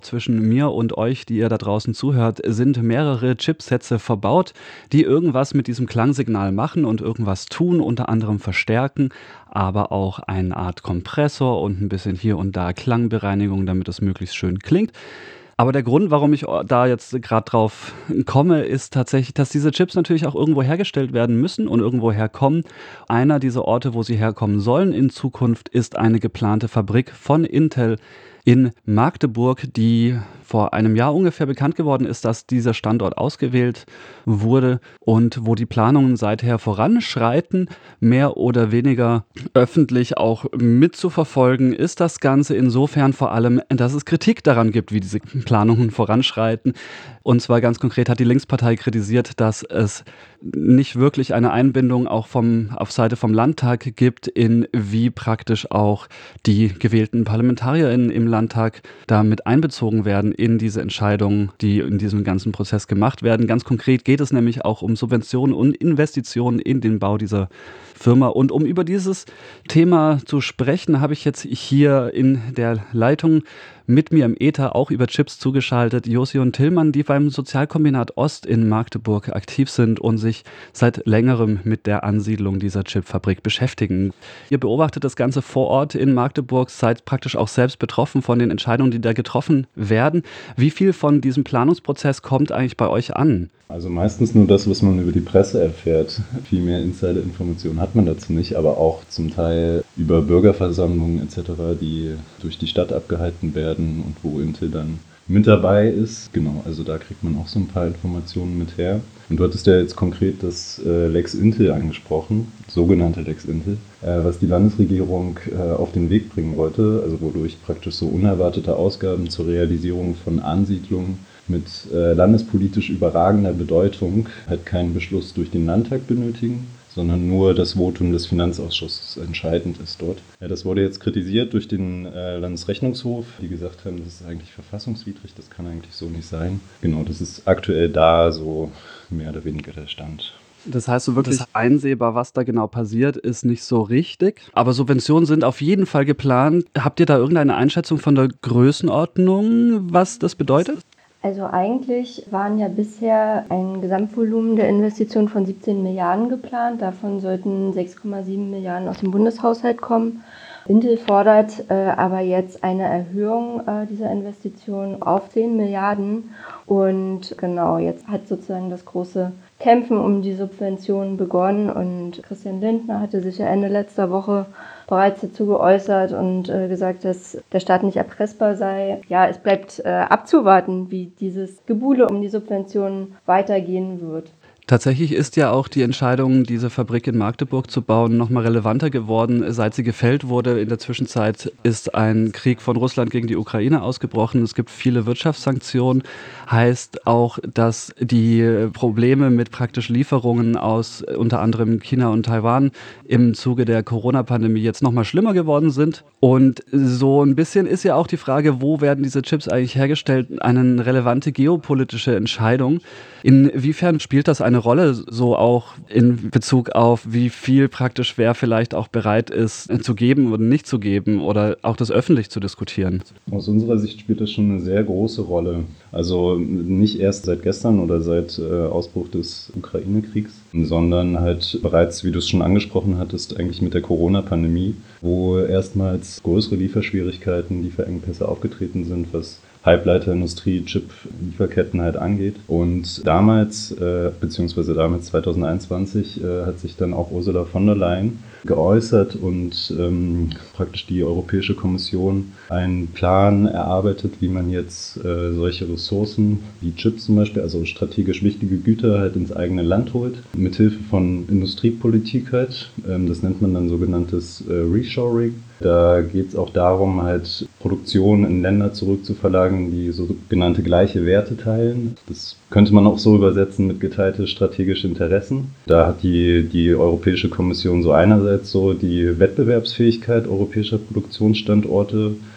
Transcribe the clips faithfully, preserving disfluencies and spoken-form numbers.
Zwischen mir und euch, die ihr da draußen zuhört, sind mehrere Chipsätze verbaut, die irgendwas mit diesem Klangsignal machen und irgendwas tun, unter anderem verstärken, aber auch eine Art Kompressor und ein bisschen hier und da Klangbereinigung, damit es möglichst schön klingt. Aber der Grund, warum ich o da jetzt gerade drauf komme, ist tatsächlich, dass diese Chips natürlich auch irgendwo hergestellt werden müssen und irgendwo herkommen. Einer dieser Orte, wo sie herkommen sollen in Zukunft, ist eine geplante Fabrik von Intel in Magdeburg, die vor einem Jahr ungefähr bekannt geworden ist, dass dieser Standort ausgewählt wurde und wo die Planungen seither voranschreiten. Mehr oder weniger öffentlich auch mitzuverfolgen ist das Ganze insofern vor allem, dass es Kritik daran gibt, wie diese Planungen voranschreiten. Und zwar ganz konkret hat die Linkspartei kritisiert, dass es nicht wirklich eine Einbindung auch vom, auf Seite vom Landtag gibt, in wie praktisch auch die gewählten ParlamentarierInnen im Landtag damit einbezogen werden in diese Entscheidungen, die in diesem ganzen Prozess gemacht werden. Ganz konkret geht es nämlich auch um Subventionen und Investitionen in den Bau dieser Firma. Und um über dieses Thema zu sprechen, habe ich jetzt hier in der Leitung mit mir im Äther auch über Chips zugeschaltet Josi und Tillmann, die beim Sozialkombinat Ost in Magdeburg aktiv sind und sich seit längerem mit der Ansiedlung dieser Chipfabrik beschäftigen. Ihr beobachtet das Ganze vor Ort in Magdeburg, seid praktisch auch selbst betroffen von den Entscheidungen, die da getroffen werden. Wie viel von diesem Planungsprozess kommt eigentlich bei euch an? Also meistens nur das, was man über die Presse erfährt. Viel mehr Insider-Informationen hat man dazu nicht, aber auch zum Teil über Bürgerversammlungen et cetera, die durch die Stadt abgehalten werden und wo Intel dann mit dabei ist. Genau, also da kriegt man auch so ein paar Informationen mit her. Und du hattest ja jetzt konkret das äh, Lex Intel angesprochen, sogenannte Lex Intel, äh, was die Landesregierung äh, auf den Weg bringen wollte, also wodurch praktisch so unerwartete Ausgaben zur Realisierung von Ansiedlungen mit äh, landespolitisch überragender Bedeutung halt keinen Beschluss durch den Landtag benötigen, sondern nur das Votum des Finanzausschusses entscheidend ist dort. Ja, das wurde jetzt kritisiert durch den äh, Landesrechnungshof, die gesagt haben, das ist eigentlich verfassungswidrig, das kann eigentlich so nicht sein. Genau, das ist aktuell da so mehr oder weniger der Stand. Das heißt, so wirklich einsehbar, was da genau passiert, ist nicht so richtig. Aber Subventionen sind auf jeden Fall geplant. Habt ihr da irgendeine Einschätzung von der Größenordnung, was das bedeutet? Also eigentlich waren ja bisher ein Gesamtvolumen der Investitionen von siebzehn Milliarden geplant. Davon sollten sechs Komma sieben Milliarden aus dem Bundeshaushalt kommen. Intel fordert äh, aber jetzt eine Erhöhung äh, dieser Investitionen auf zehn Milliarden. Und genau, jetzt hat sozusagen das große Kämpfen um die Subventionen begonnen. Und Christian Lindner hatte sich ja Ende letzter Woche bereits dazu geäußert und äh, gesagt, dass der Staat nicht erpressbar sei. Ja, es bleibt äh, abzuwarten, wie dieses Gebuhle um die Subventionen weitergehen wird. Tatsächlich ist ja auch die Entscheidung, diese Fabrik in Magdeburg zu bauen, nochmal relevanter geworden, seit sie gefällt wurde. In der Zwischenzeit ist ein Krieg von Russland gegen die Ukraine ausgebrochen. Es gibt viele Wirtschaftssanktionen. Heißt auch, dass die Probleme mit praktisch Lieferungen aus unter anderem China und Taiwan im Zuge der Corona-Pandemie jetzt nochmal schlimmer geworden sind. Und so ein bisschen ist ja auch die Frage, wo werden diese Chips eigentlich hergestellt, eine relevante geopolitische Entscheidung. Inwiefern spielt das eine Rolle, so auch in Bezug auf, wie viel praktisch wer vielleicht auch bereit ist zu geben oder nicht zu geben oder auch das öffentlich zu diskutieren? Aus unserer Sicht spielt das schon eine sehr große Rolle. Also nicht erst seit gestern oder seit äh, Ausbruch des Ukraine-Kriegs, sondern halt bereits, wie du es schon angesprochen hattest, eigentlich mit der Corona-Pandemie, wo erstmals größere Lieferschwierigkeiten, Lieferengpässe aufgetreten sind, was Halbleiterindustrie, Chip-Lieferketten halt angeht. Und damals, äh, beziehungsweise damals zwanzig einundzwanzig, äh, hat sich dann auch Ursula von der Leyen geäußert und ähm, praktisch die Europäische Kommission einen Plan erarbeitet, wie man jetzt äh, solche Ressourcen wie Chips zum Beispiel, also strategisch wichtige Güter halt ins eigene Land holt, mithilfe von Industriepolitik halt. Ähm, das nennt man dann sogenanntes äh, Reshoring. Da geht es auch darum, halt Produktion in Länder zurückzuverlagern, die sogenannte gleiche Werte teilen. Das könnte man auch so übersetzen mit geteilte strategische Interessen. Da hat die, die Europäische Kommission so einerseits so die Wettbewerbsfähigkeit europäischer Produktionsstandorte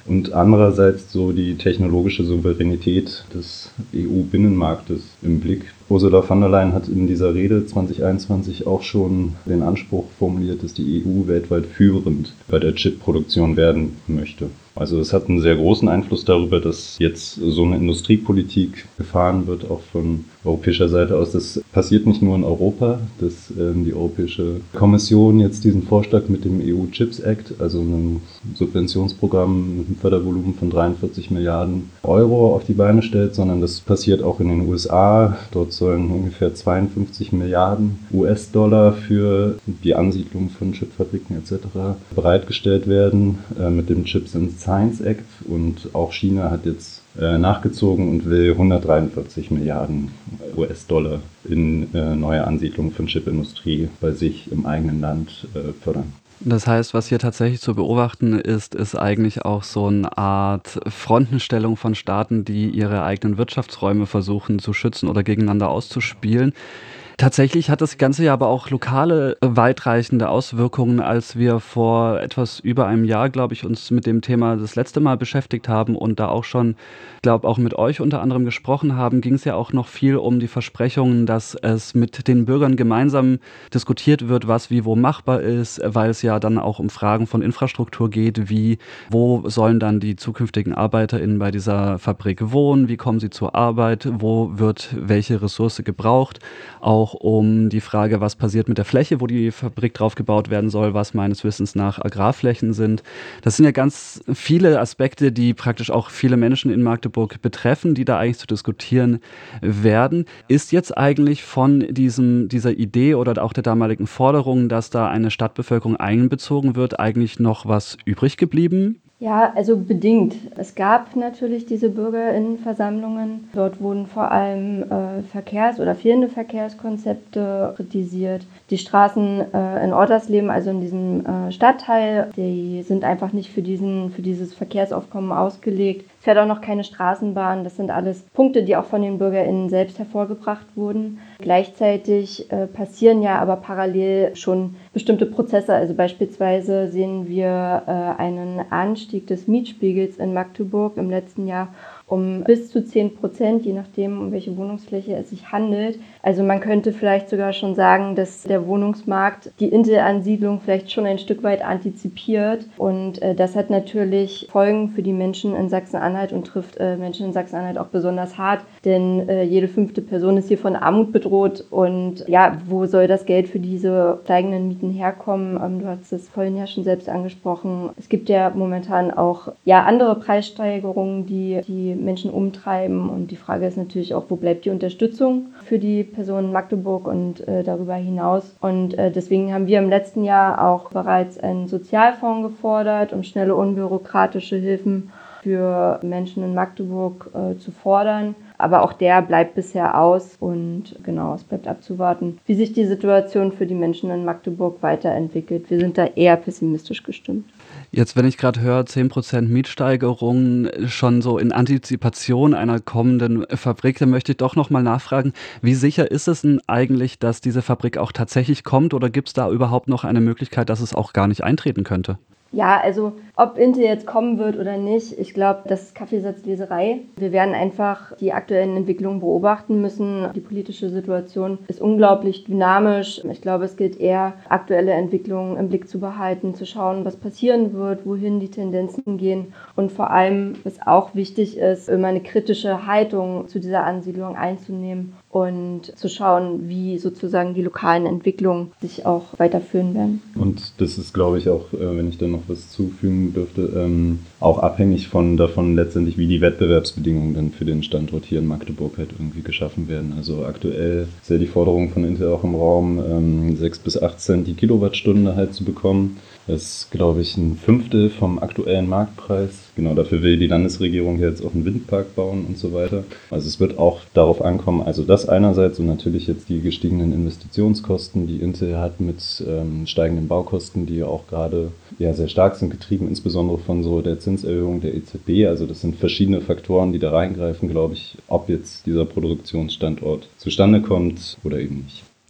und andererseits so die technologische Souveränität des E U-Binnenmarktes im Blick. Ursula von der Leyen hat in dieser Rede zwanzig einundzwanzig auch schon den Anspruch formuliert, dass die E U weltweit führend bei der Chipproduktion werden möchte. Also es hat einen sehr großen Einfluss darüber, dass jetzt so eine Industriepolitik gefahren wird, auch von europäischer Seite aus. Das passiert nicht nur in Europa, dass äh, die Europäische Kommission jetzt diesen Vorschlag mit dem E U Chips Act, also einem Subventionsprogramm mit einem Fördervolumen von dreiundvierzig Milliarden Euro auf die Beine stellt, sondern das passiert auch in den U S A. Dort sollen ungefähr zweiundfünfzig Milliarden U S-Dollar für die Ansiedlung von Chipfabriken et cetera bereitgestellt werden äh, mit dem Chips and Science Act, und auch China hat jetzt äh, nachgezogen und will hundertdreiundvierzig Milliarden U S-Dollar in äh, neue Ansiedlungen von Chipindustrie bei sich im eigenen Land äh, fördern. Das heißt, was hier tatsächlich zu beobachten ist, ist eigentlich auch so eine Art Frontenstellung von Staaten, die ihre eigenen Wirtschaftsräume versuchen zu schützen oder gegeneinander auszuspielen. Tatsächlich hat das Ganze ja aber auch lokale, äh, weitreichende Auswirkungen. Als wir vor etwas über einem Jahr, glaube ich, uns mit dem Thema das letzte Mal beschäftigt haben und da auch schon, glaube auch mit euch unter anderem gesprochen haben, ging es ja auch noch viel um die Versprechungen, dass es mit den Bürgern gemeinsam diskutiert wird, was wie wo machbar ist, weil es ja dann auch um Fragen von Infrastruktur geht, wie, wo sollen dann die zukünftigen ArbeiterInnen bei dieser Fabrik wohnen, wie kommen sie zur Arbeit, wo wird welche Ressource gebraucht, auch um die Frage, was passiert mit der Fläche, wo die Fabrik drauf gebaut werden soll, was meines Wissens nach Agrarflächen sind. Das sind ja ganz viele Aspekte, die praktisch auch viele Menschen in Magdeburg betreffen, die da eigentlich zu diskutieren werden. Ist jetzt eigentlich von diesem, dieser Idee oder auch der damaligen Forderung, dass da eine Stadtbevölkerung einbezogen wird, eigentlich noch was übrig geblieben? Ja, also bedingt. Es gab natürlich diese Bürgerinnenversammlungen. Dort wurden vor allem äh, Verkehrs- oder fehlende Verkehrskonzepte kritisiert. Die Straßen äh, in Ortersleben, also in diesem äh, Stadtteil, die sind einfach nicht für, diesen, für dieses Verkehrsaufkommen ausgelegt. Es fährt auch noch keine Straßenbahn. Das sind alles Punkte, die auch von den BürgerInnen selbst hervorgebracht wurden. Gleichzeitig äh, passieren ja aber parallel schon bestimmte Prozesse. Also beispielsweise sehen wir äh, einen Anstieg des Mietspiegels in Magdeburg im letzten Jahr um bis zu zehn Prozent, je nachdem, um welche Wohnungsfläche es sich handelt. Also man könnte vielleicht sogar schon sagen, dass der Wohnungsmarkt die Inselansiedlung vielleicht schon ein Stück weit antizipiert. Und äh, das hat natürlich Folgen für die Menschen in Sachsen-Anhalt und trifft äh, Menschen in Sachsen-Anhalt auch besonders hart. Denn äh, jede fünfte Person ist hier von Armut bedroht. Und ja, wo soll das Geld für diese steigenden Mieten herkommen? Ähm, du hast es vorhin ja schon selbst angesprochen. Es gibt ja momentan auch ja, andere Preissteigerungen, die die Menschen umtreiben. Und die Frage ist natürlich auch, wo bleibt die Unterstützung für die Personen in Magdeburg und äh, darüber hinaus. Und äh, deswegen haben wir im letzten Jahr auch bereits einen Sozialfonds gefordert, um schnelle, unbürokratische Hilfen für Menschen in Magdeburg äh, zu fordern. Aber auch der bleibt bisher aus und genau, es bleibt abzuwarten, wie sich die Situation für die Menschen in Magdeburg weiterentwickelt. Wir sind da eher pessimistisch gestimmt. Jetzt, wenn ich gerade höre, zehn Prozent Mietsteigerung schon so in Antizipation einer kommenden Fabrik, dann möchte ich doch nochmal nachfragen, wie sicher ist es denn eigentlich, dass diese Fabrik auch tatsächlich kommt, oder gibt es da überhaupt noch eine Möglichkeit, dass es auch gar nicht eintreten könnte? Ja, also ob Intel jetzt kommen wird oder nicht, ich glaube, das ist Kaffeesatzleserei. Wir werden einfach die aktuellen Entwicklungen beobachten müssen. Die politische Situation ist unglaublich dynamisch. Ich glaube, es gilt eher, aktuelle Entwicklungen im Blick zu behalten, zu schauen, was passieren wird, wohin die Tendenzen gehen und vor allem, was auch wichtig ist, immer eine kritische Haltung zu dieser Ansiedlung einzunehmen und zu schauen, wie sozusagen die lokalen Entwicklungen sich auch weiterführen werden. Und das ist, glaube ich, auch, wenn ich dann noch was zufügen dürfte, ähm, auch abhängig von davon letztendlich, wie die Wettbewerbsbedingungen dann für den Standort hier in Magdeburg halt irgendwie geschaffen werden. Also aktuell ist ja die Forderung von Intel auch im Raum, ähm, sechs bis acht Cent die Kilowattstunde halt zu bekommen. Das ist, glaube ich, ein Fünftel vom aktuellen Marktpreis. Genau, dafür will die Landesregierung jetzt auch einen Windpark bauen und so weiter. Also es wird auch darauf ankommen, also das einerseits und natürlich jetzt die gestiegenen Investitionskosten, die Intel hat mit ähm, steigenden Baukosten, die ja auch gerade ja, sehr stark sind, getrieben insbesondere von so der Zinserhöhung der E Z B. Also das sind verschiedene Faktoren, die da reingreifen, glaube ich, ob jetzt dieser Produktionsstandort zustande kommt oder eben nicht.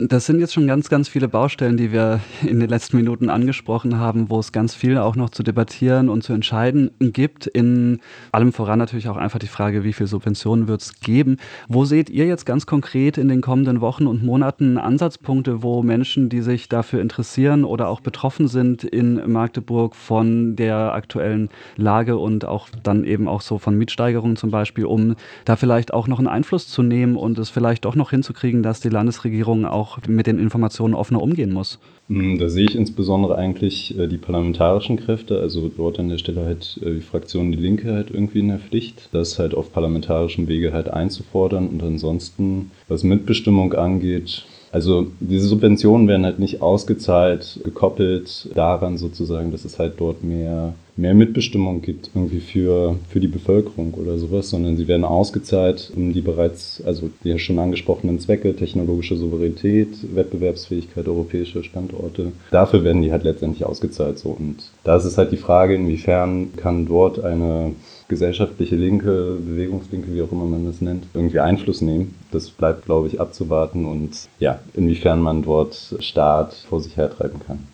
Das sind jetzt schon ganz, ganz viele Baustellen, die wir in den letzten Minuten angesprochen haben, wo es ganz viel auch noch zu debattieren und zu entscheiden gibt. In allem voran natürlich auch einfach die Frage, wie viel Subventionen wird es geben. Wo seht ihr jetzt ganz konkret in den kommenden Wochen und Monaten Ansatzpunkte, wo Menschen, die sich dafür interessieren oder auch betroffen sind in Magdeburg von der aktuellen Lage und auch dann eben auch so von Mietsteigerungen zum Beispiel, um da vielleicht auch noch einen Einfluss zu nehmen und es vielleicht doch noch hinzukriegen, dass die Landesregierung auch mit den Informationen offener umgehen muss? Da sehe ich insbesondere eigentlich die parlamentarischen Kräfte, also dort an der Stelle halt die Fraktion Die Linke halt irgendwie in der Pflicht, das halt auf parlamentarischem Wege halt einzufordern. Und ansonsten, was Mitbestimmung angeht, also diese Subventionen werden halt nicht ausgezahlt, gekoppelt daran sozusagen, dass es halt dort mehr, mehr Mitbestimmung gibt irgendwie für, für die Bevölkerung oder sowas, sondern sie werden ausgezahlt, um die bereits, also die ja schon angesprochenen Zwecke, technologische Souveränität, Wettbewerbsfähigkeit europäischer Standorte. Dafür werden die halt letztendlich ausgezahlt so. Und da ist es halt die Frage, inwiefern kann dort eine gesellschaftliche Linke, Bewegungslinke, wie auch immer man das nennt, irgendwie Einfluss nehmen. Das bleibt, glaube ich, abzuwarten und ja, inwiefern man dort Staat vor sich hertreiben kann.